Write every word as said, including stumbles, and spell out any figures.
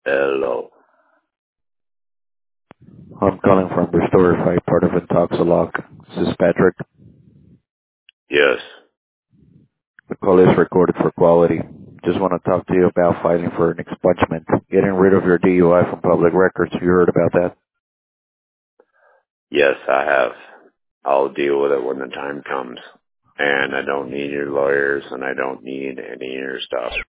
Hello. I'm calling from Restorify, part of Intoxilock. This is Patrick. Yes. The call is recorded for quality. Just want to talk to you about filing for an expungement, getting rid of your D U I from public records. You heard about that? Yes, I have. I'll deal with it when the time comes. And I don't need your lawyers, and I don't need any of your stuff.